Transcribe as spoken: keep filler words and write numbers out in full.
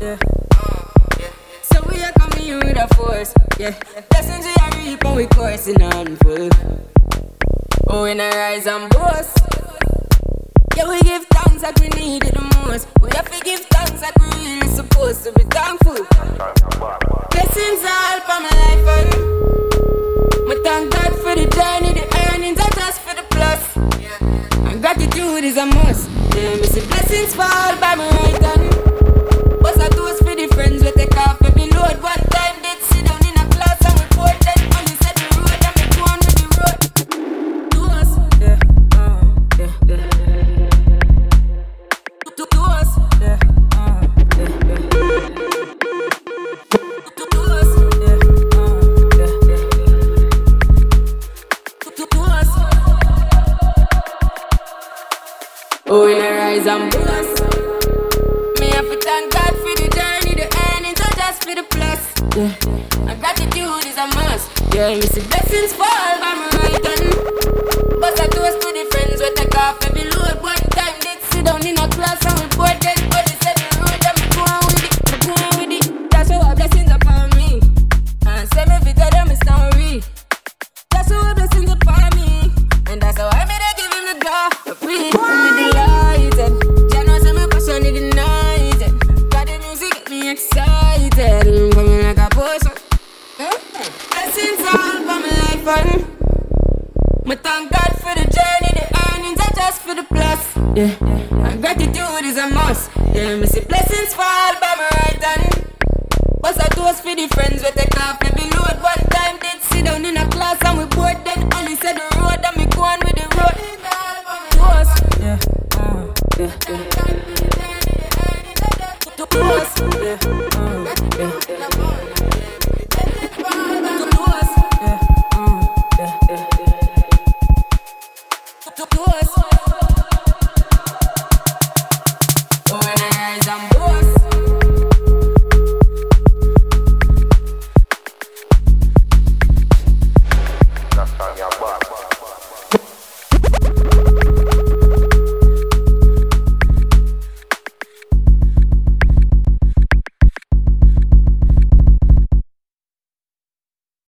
yeah. So we are coming in with a force, yeah. Blessings we are reaping, we coursing on full. Oh, in a rise and boast. Yeah, we give thanks like we need it the most. We have to give thanks like we really supposed to be thankful. Blessings all for my life and I thank God for the journey, the earnings are just for the plus. And gratitude is a must. Yeah, me see blessings fall by my right hand. But I do for the friends we take off every load. One time did sit down in a class and we poured that money set the road and we go on with the road. To us, yeah, uh, yeah, yeah. To, to us, yeah, uh, yeah, yeah. To, to us, yeah, uh, yeah, yeah. To, to, to us. Oh, in a rise and boast. Me have to thank God for the journey, the earnings are just for the plus. Yeah, and gratitude is a must. Yeah, me see blessings fall by my right hand. But I toast to the friends we take off every load. One time did sit down in a class and we poured that body set the road and we go on with it, we go on with it. That's how blessings upon me. And say me fi tell them my story. That's how blessings upon me. And that's how I made it give him the door. I breathe me delighted. Jah know say me passion is united. Got the music get me excited. I'm coming like a potion. Blessings all for my life and I thank God for the journey, the earnings are just for the plus. Yeah, and gratitude is a must. Yeah, me see blessings fall by my right hand. But I toast for the friends we take off every load. One time did sit down in a class and we bored then only said the road and we go on with the road. Toast, yeah, uh, yeah, yeah. Toast, yeah.